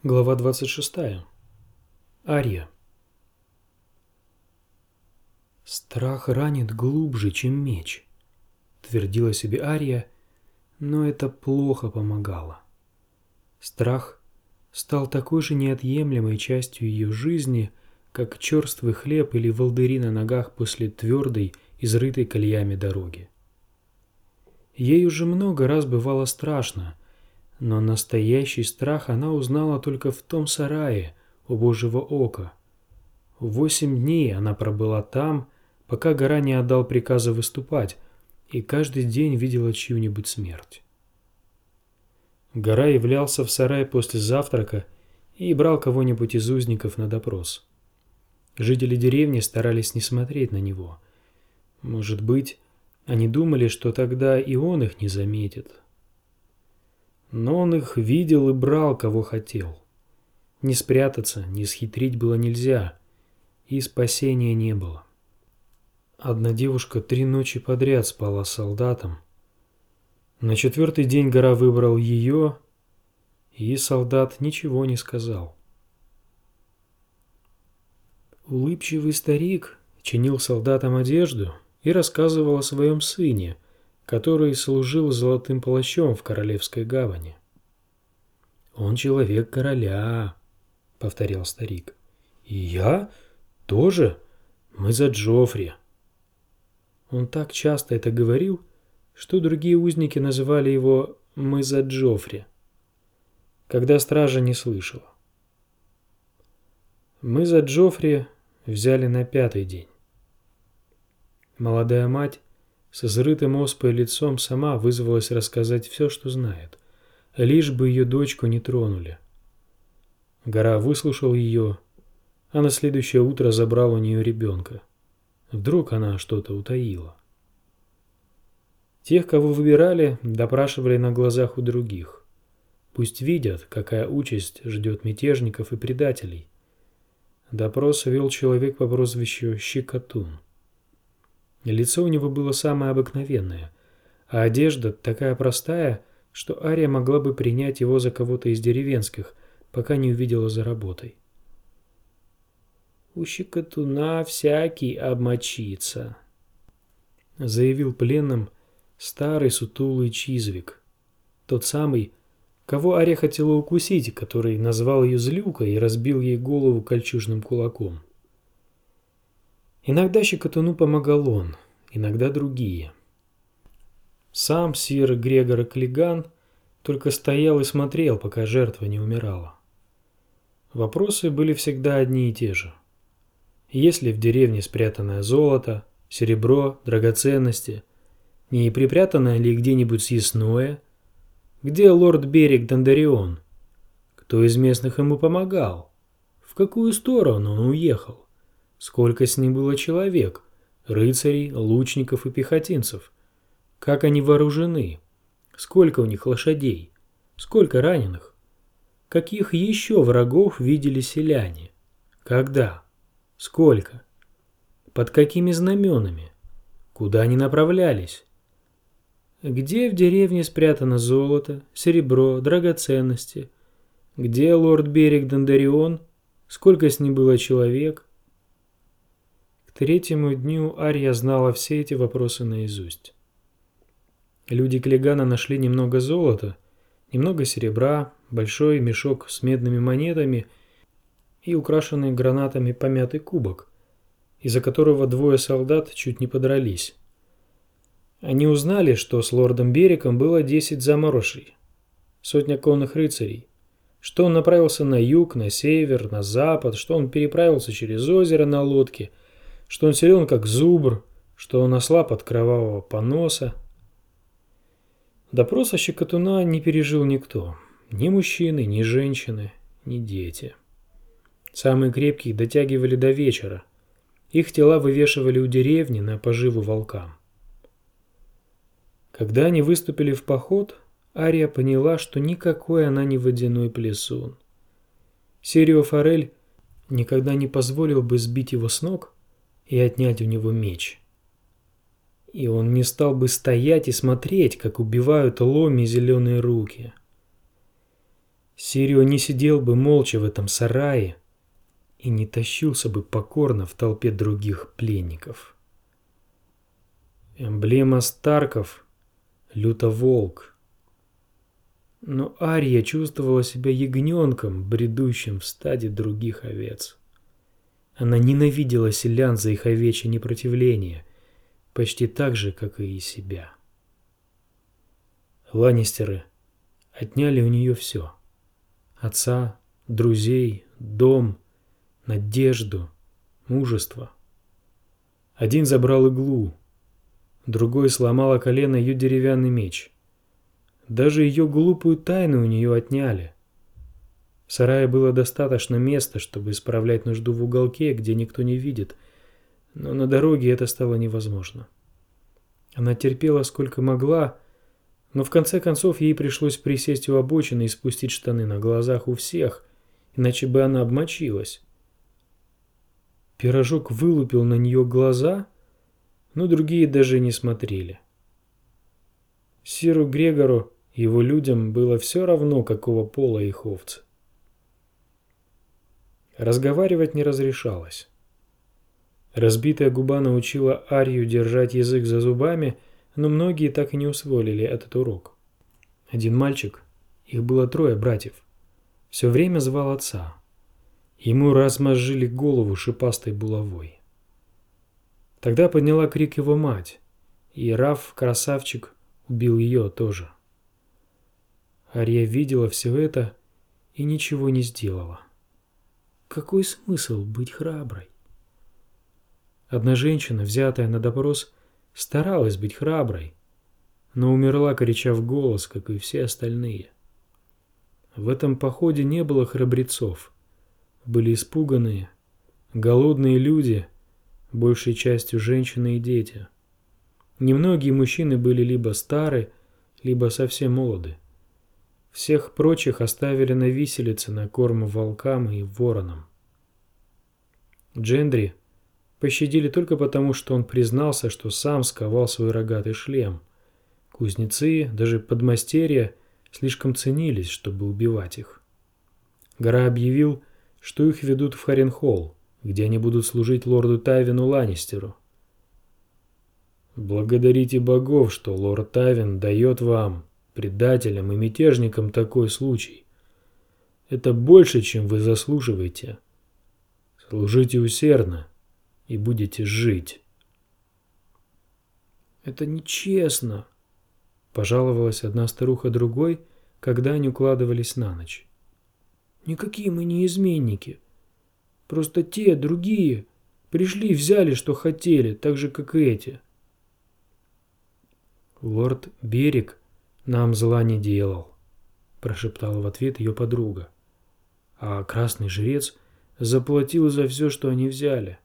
Глава 26. Ария. «Страх ранит глубже, чем меч», — твердила себе Ария, но это плохо помогало. Страх стал такой же неотъемлемой частью ее жизни, как черствый хлеб или волдыри на ногах после твердой, изрытой колеями дороги. Ей уже много раз бывало страшно, но настоящий страх она узнала только в том сарае у Божьего ока. 8 дней она пробыла там, пока гора не отдал приказа выступать, и каждый день видела чью-нибудь смерть. Гора являлся в сарай после завтрака и брал кого-нибудь из узников на допрос. Жители деревни старались не смотреть на него. Может быть, они думали, что тогда и он их не заметит. Но он их видел и брал, кого хотел. Не спрятаться, не схитрить было нельзя, и спасения не было. Одна девушка 3 ночи подряд спала с солдатом. На 4-й день гора выбрал ее, и солдат ничего не сказал. Улыбчивый старик чинил солдатам одежду и рассказывал о своем сыне, который служил золотым плащом в Королевской гавани. «Он человек короля», — повторял старик. «И я тоже? Мы за Джоффри». Он так часто это говорил, что другие узники называли его «мы за Джоффри», когда стража не слышала. «Мы за Джоффри» взяли на 5-й день. Молодая мать с изрытым оспой лицом сама вызвалась рассказать все, что знает, лишь бы ее дочку не тронули. Гора выслушал ее, а на следующее утро забрал у нее ребенка. Вдруг она что-то утаила. Тех, кого выбирали, допрашивали на глазах у других. Пусть видят, какая участь ждет мятежников и предателей. Допрос вел человек по прозвищу Щекотун. Лицо у него было самое обыкновенное, а одежда такая простая, что Ария могла бы принять его за кого-то из деревенских, пока не увидела за работой. «У Щекотуна всякий обмочится», — заявил пленным старый сутулый Чизвик, тот самый, кого Ария хотела укусить, который назвал ее злюкой и разбил ей голову кольчужным кулаком. Иногда Щекотуну помогал он, иногда другие. Сам сир Грегор Клиган только стоял и смотрел, пока жертва не умирала. Вопросы были всегда одни и те же. Есть ли в деревне спрятанное золото, серебро, драгоценности? Не припрятано ли где-нибудь съестное? Где лорд Берег Дондарион? Кто из местных ему помогал? В какую сторону он уехал? Сколько с ним было человек, рыцарей, лучников и пехотинцев? Как они вооружены? Сколько у них лошадей? Сколько раненых? Каких еще врагов видели селяне? Когда? Сколько? Под какими знаменами? Куда они направлялись? Где в деревне спрятано золото, серебро, драгоценности? Где лорд Берег Дондарион? Сколько с ним было человек? К 3-му дню Ария знала все эти вопросы наизусть. Люди Клигана нашли немного золота, немного серебра, большой мешок с медными монетами и украшенный гранатами помятый кубок, из-за которого 2 солдат чуть не подрались. Они узнали, что с лордом Берегом было 10 заморышей, 100 конных рыцарей, что он направился на юг, на север, на запад, что он переправился через озеро на лодке, что он силен как зубр, что он ослаб от кровавого поноса. Допроса Щекотуна не пережил никто, ни мужчины, ни женщины, ни дети. Самые крепкие дотягивали до вечера, их тела вывешивали у деревни на поживу волкам. Когда они выступили в поход, Ария поняла, что никакой она не водяной плесун. Серио Форель никогда не позволил бы сбить его с ног и отнять у него меч. И он не стал бы стоять и смотреть, как убивают ломи зеленые руки. Сирио не сидел бы молча в этом сарае и не тащился бы покорно в толпе других пленников. Эмблема Старков — лютоволк. Но Ария чувствовала себя ягненком, бредущим в стаде других овец. Она ненавидела селян за их овечье непротивление, почти так же, как и себя. Ланнистеры отняли у нее все: отца, друзей, дом, надежду, мужество. Один забрал иглу, другой сломал о колено ее деревянный меч. Даже ее глупую тайну у нее отняли. В сарае было достаточно места, чтобы исправлять нужду в уголке, где никто не видит, но на дороге это стало невозможно. Она терпела сколько могла, но в конце концов ей пришлось присесть у обочины и спустить штаны на глазах у всех, иначе бы она обмочилась. Пирожок вылупил на нее глаза, но другие даже не смотрели. Сиру Грегору и его людям было все равно, какого пола их овцы. Разговаривать не разрешалось. Разбитая губа научила Арию держать язык за зубами, но многие так и не усвоили этот урок. Один мальчик, их было 3 братьев, все время звал отца. Ему размозжили голову шипастой булавой. Тогда подняла крик его мать, и Раф, красавчик, убил ее тоже. Ария видела все это и ничего не сделала. Какой смысл быть храброй? Одна женщина, взятая на допрос, старалась быть храброй, но умерла, крича в голос, как и все остальные. В этом походе не было храбрецов. Были испуганные, голодные люди, большей частью женщины и дети. Немногие мужчины были либо стары, либо совсем молоды. Всех прочих оставили на виселице на корм волкам и воронам. Джендри пощадили только потому, что он признался, что сам сковал свой рогатый шлем. Кузнецы, даже подмастерья, слишком ценились, чтобы убивать их. Гора объявил, что их ведут в Харенхолл, где они будут служить лорду Тайвину Ланнистеру. «Благодарите богов, что лорд Тайвин дает вам, предателям и мятежникам, такой случай. Это больше, чем вы заслуживаете. Служите усердно и будете жить». «Это нечестно», — пожаловалась одна старуха другой, когда они укладывались на ночь. «Никакие мы не изменники. Просто те, другие, пришли, взяли, что хотели, так же, как и эти». «Лорд Берег нам зла не делал», — прошептала в ответ ее подруга. «А красный жрец заплатил за все, что они взяли».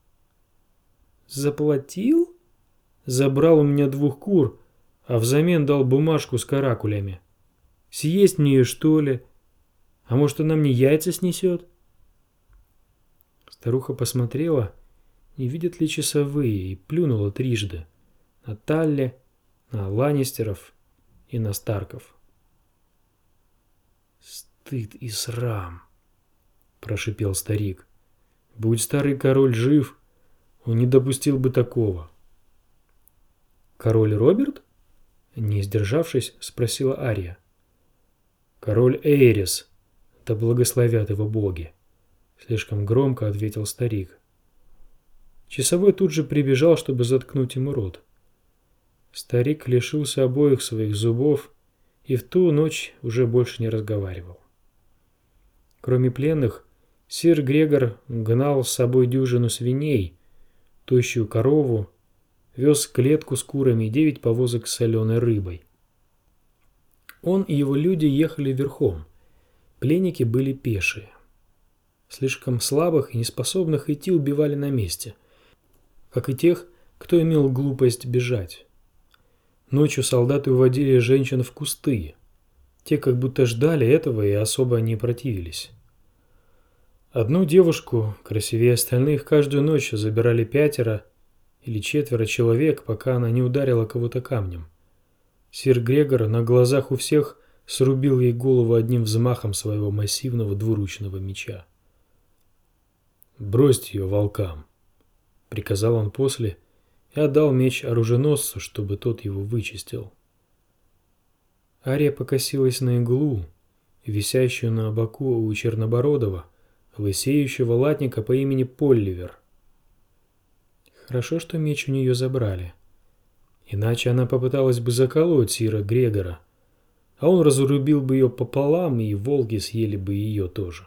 «Заплатил? Забрал у меня 2 кур, а взамен дал бумажку с каракулями. Съесть мне ее, что ли? А может, она мне яйца снесет?» Старуха посмотрела, не видят ли часовые, и плюнула 3 на Талли, на Ланнистеров и на Старков. «Стыд и срам», — прошипел старик. «Будь старый король жив, он не допустил бы такого». «Король Роберт?» — не сдержавшись, спросила Ария. «Король Эйрис, да благословят его боги», — слишком громко ответил старик. Часовой тут же прибежал, чтобы заткнуть ему рот. Старик лишился обоих своих зубов и в ту ночь уже больше не разговаривал. Кроме пленных, сир Грегор гнал с собой дюжину свиней, тощую корову, вез клетку с курами и 9 повозок с соленой рыбой. Он и его люди ехали верхом. Пленники были пешие. Слишком слабых и неспособных идти убивали на месте, как и тех, кто имел глупость бежать. Ночью солдаты уводили женщин в кусты. Те как будто ждали этого и особо не противились. Одну девушку, красивее остальных, каждую ночь забирали 5 или 4 человек, пока она не ударила кого-то камнем. Сир Грегор на глазах у всех срубил ей голову одним взмахом своего массивного двуручного меча. «Брось ее волкам», — приказал он после и отдал меч оруженосцу, чтобы тот его вычистил. Ария покосилась на иглу, висящую на боку у Чернобородова, лысеющего латника по имени Полливер. Хорошо, что меч у нее забрали. Иначе она попыталась бы заколоть сира Грегора, а он разрубил бы ее пополам, и волки съели бы ее тоже.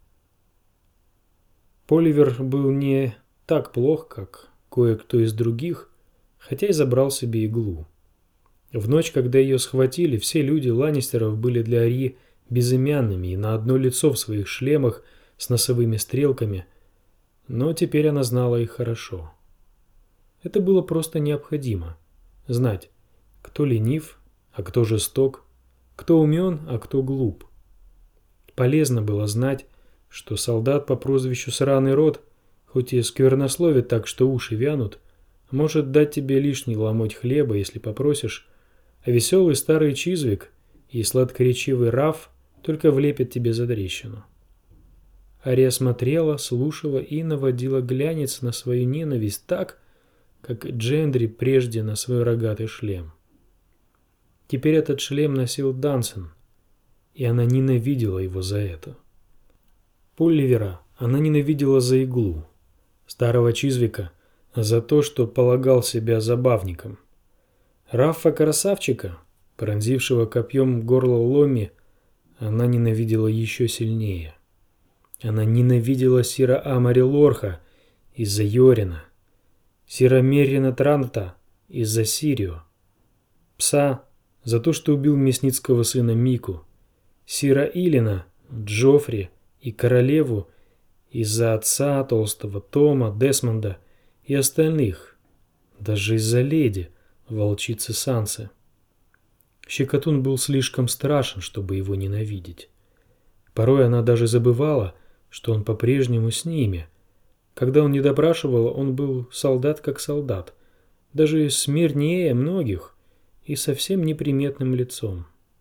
Полливер был не так плох, как кое-кто из других, хотя и забрал себе иглу. В ночь, когда ее схватили, все люди Ланнистеров были для Арьи безымянными и на одно лицо в своих шлемах с носовыми стрелками, но теперь она знала их хорошо. Это было просто необходимо – знать, кто ленив, а кто жесток, кто умен, а кто глуп. Полезно было знать, что солдат по прозвищу Сраный Рот, хоть и сквернословит так, что уши вянут, может дать тебе лишний ломоть хлеба, если попросишь, а веселый старый Чизвик и сладкоречивый Раф только влепят тебе за трещину. Ария смотрела, слушала и наводила глянец на свою ненависть так, как Джендри прежде на свой рогатый шлем. Теперь этот шлем носил Дансен, и она ненавидела его за это. Полливера она ненавидела за иглу, старого Чизвика за то, что полагал себя забавником. Раффа-красавчика, пронзившего копьем горло Ломми, она ненавидела еще сильнее. Она ненавидела сира Амари Лорха из-за Йорина, сира Меррина Транта из-за Сирио, пса за то, что убил мясницкого сына Мику, сира Илина, Джоффри и королеву из-за отца толстого Тома, Десмонда и остальных, даже из-за леди, волчицы Сансы. Щекотун был слишком страшен, чтобы его ненавидеть. Порой она даже забывала, что он по-прежнему с ними. Когда он не допрашивал, он был солдат как солдат, даже смирнее многих и совсем неприметным лицом.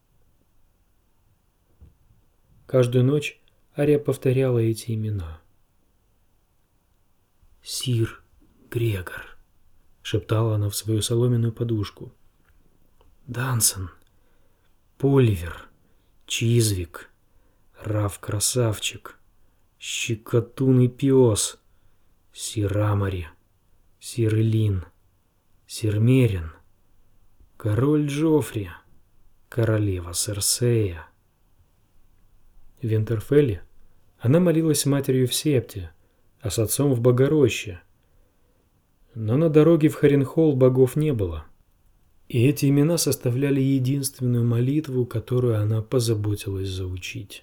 Каждую ночь Ария повторяла эти имена. «Сир Грегор», — шептала она в свою соломенную подушку. «Дансен, Полливер, Чизвик, Раф-красавчик, Щекотун и пес, сир Амари, сир Илин, сир Мерин, король Джоффри, королева Серсея». В Винтерфелле она молилась с матерью в Септе, а с отцом в Богороще. Но на дороге в Харенхолл богов не было. И эти имена составляли единственную молитву, которую она позаботилась заучить.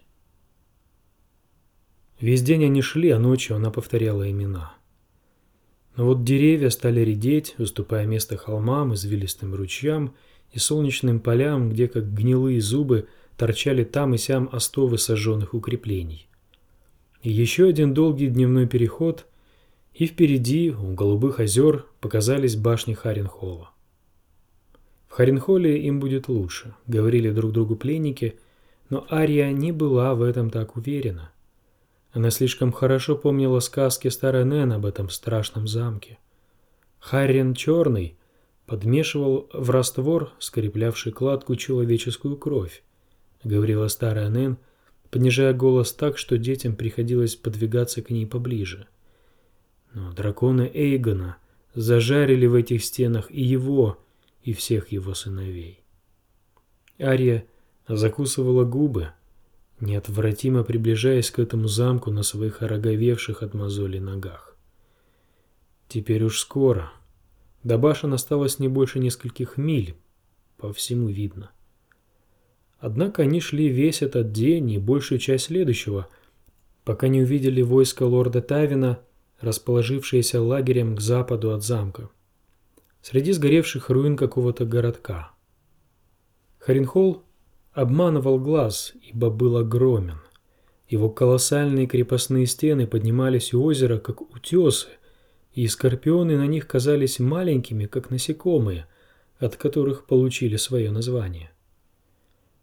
Весь день они шли, а ночью она повторяла имена. Но вот деревья стали редеть, уступая место холмам, извилистым ручьям и солнечным полям, где, как гнилые зубы, торчали там и сям остовы сожженных укреплений. И еще один долгий дневной переход, и впереди, у голубых озер, показались башни Харенхолла. В Харенхолле им будет лучше, говорили друг другу пленники, но Ария не была в этом так уверена. Она слишком хорошо помнила сказки старой Нэн об этом страшном замке. Харрен Черный подмешивал в раствор, скреплявший кладку, человеческую кровь, говорила старая Нэн, понижая голос так, что детям приходилось подвигаться к ней поближе. Но драконы Эйгона зажарили в этих стенах и его, и всех его сыновей. Ария закусывала губы, неотвратимо приближаясь к этому замку на своих ороговевших от мозолей ногах. Теперь уж скоро. До башен осталось не больше нескольких миль, по всему видно. Однако они шли весь этот день и большую часть следующего, пока не увидели войско лорда Тавина, расположившееся лагерем к западу от замка, среди сгоревших руин какого-то городка. Харенхолл обманывал глаз, ибо был огромен. Его колоссальные крепостные стены поднимались у озера, как утесы, и скорпионы на них казались маленькими, как насекомые, от которых получили свое название.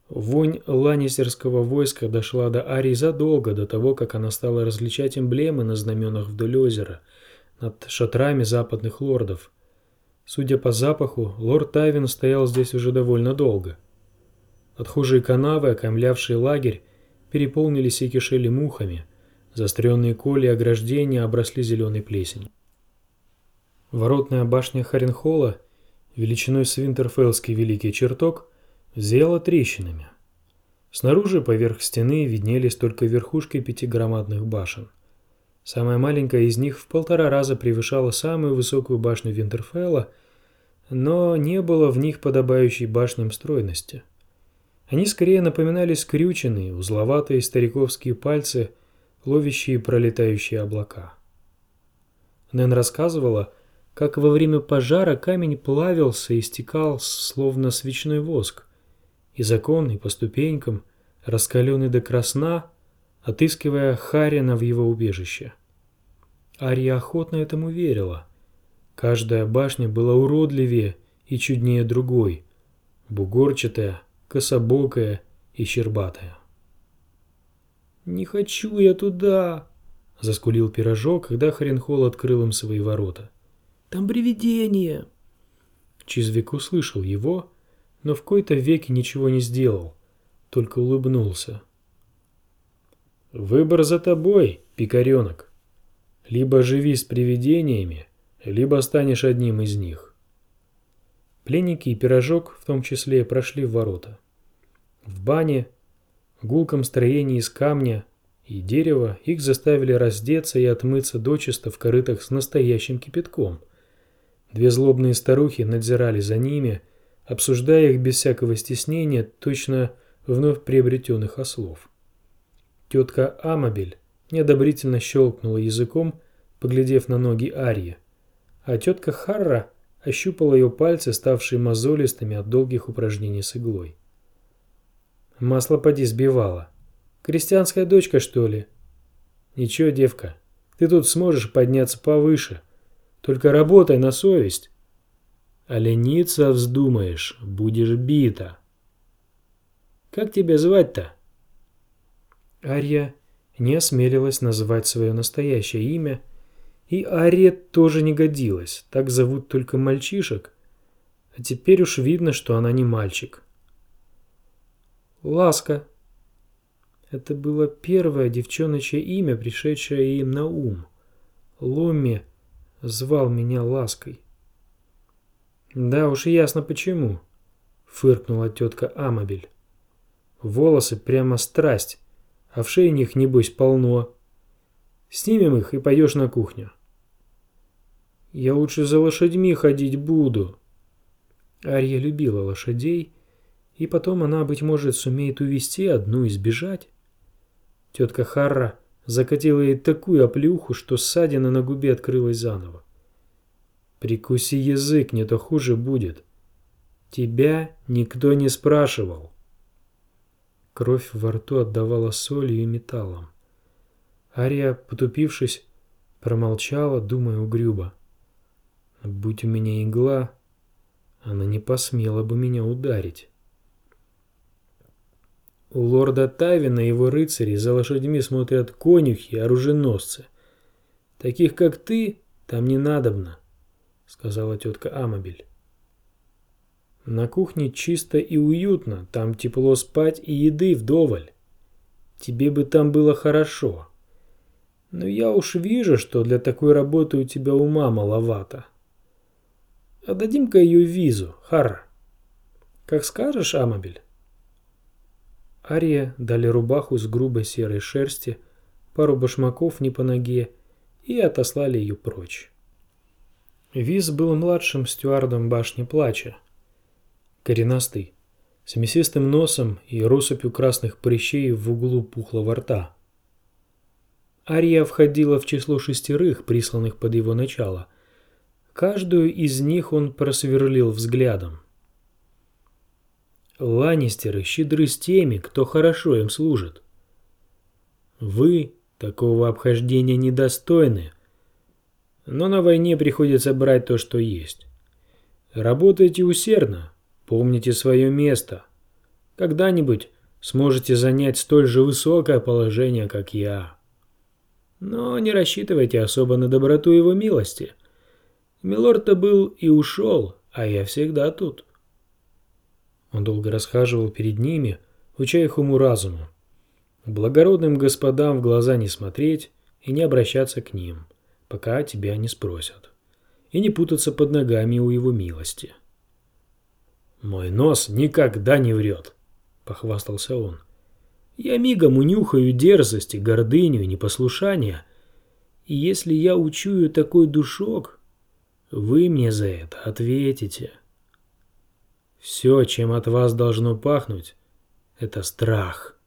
Вонь ланнистерского войска дошла до Арии задолго до того, как она стала различать эмблемы на знаменах вдоль озера, над шатрами западных лордов. Судя по запаху, лорд Тайвин стоял здесь уже довольно долго. Отхожие канавы, окаймлявшие лагерь, переполнились и кишели мухами. Заостренные коли и ограждения обросли зеленой плесенью. Воротная башня Харенхолла, величиной с Винтерфеллский великий чертог, зияла трещинами. Снаружи поверх стены виднелись только верхушки 5 громадных башен. Самая маленькая из них в 1,5 раза превышала самую высокую башню Винтерфелла, но не было в них подобающей башням стройности. Они скорее напоминали скрюченные, узловатые стариковские пальцы, ловящие пролетающие облака. Нэн рассказывала, как во время пожара камень плавился и стекал, словно свечной воск, и законный по ступенькам, раскаленный до красна, отыскивая Харина в его убежище. Ария охотно этому верила. Каждая башня была уродливее и чуднее другой, бугорчатая, кособокая и щербатая. «Не хочу я туда!» — заскулил Пирожок, когда Харенхолл открыл им свои ворота. «Там привидение!» Чизвик услышал его, но в кои-то веки ничего не сделал, только улыбнулся. «Выбор за тобой, пикаренок. Либо живи с привидениями, либо станешь одним из них». Пленники и Пирожок в том числе прошли в ворота. В бане, гулком строении из камня и дерева их заставили раздеться и отмыться дочисто в корытах с настоящим кипятком. 2 злобные старухи надзирали за ними, обсуждая их без всякого стеснения, точно вновь приобретенных ослов. Тетка Амабель неодобрительно щелкнула языком, поглядев на ноги Арьи, а тетка Харра ощупала ее пальцы, ставшие мозолистыми от долгих упражнений с иглой. «Масло поди сбивала. Крестьянская дочка, что ли?» «Ничего, девка, ты тут сможешь подняться повыше. Только работай на совесть. А лениться вздумаешь, будешь бита. Как тебя звать-то?» Арья не осмелилась назвать свое настоящее имя, и Арье тоже не годилось, так зовут только мальчишек, а теперь уж видно, что она не мальчик. Ласка. Это было первое девчоночье имя, пришедшее им на ум. Ломми звал меня Лаской. «Да уж и ясно почему», — фыркнула тетка Амабель. «Волосы прямо страсть, а в шее них, небось, полно. Снимем их и пойдешь на кухню». «Я лучше за лошадьми ходить буду». Арья любила лошадей, и потом она, быть может, сумеет увести одну и сбежать. Тетка Харра закатила ей такую оплеуху, что ссадина на губе открылась заново. «Прикуси язык, не то хуже будет. Тебя никто не спрашивал». Кровь во рту отдавала солью и металлом. Ария, потупившись, промолчала, думая угрюмо. «Будь у меня игла, она не посмела бы меня ударить». У лорда Тайвина и его рыцари за лошадьми смотрят конюхи и оруженосцы. Таких, как ты, там не надобно, сказала тетка Амабель. На кухне чисто и уютно, там тепло спать и еды вдоволь. Тебе бы там было хорошо. Но я уж вижу, что для такой работы у тебя ума маловато. Отдадим-ка ее визу, Харра. Как скажешь, Амабель. Ария дали рубаху с грубой серой шерсти, пару башмаков не по ноге и отослали ее прочь. Виз был младшим стюардом башни Плача. Коренастый, с мясистым носом и россыпью красных прыщей в углу пухлого рта. Ария входила в число 6, присланных под его начало. Каждую из них он просверлил взглядом. Ланнистеры щедры с теми, кто хорошо им служит. Вы такого обхождения недостойны, но на войне приходится брать то, что есть. Работайте усердно, помните свое место. Когда-нибудь сможете занять столь же высокое положение, как я. Но не рассчитывайте особо на доброту его милости. Милорд-то был и ушел, а я всегда тут». Он долго расхаживал перед ними, уча их уму-разуму. Благородным господам в глаза не смотреть и не обращаться к ним, пока тебя не спросят, и не путаться под ногами у его милости. «Мой нос никогда не врет», — похвастался он. «Я мигом унюхаю дерзость, гордыню и непослушание, и если я учую такой душок, вы мне за это ответите. Все, чем от вас должно пахнуть, это страх».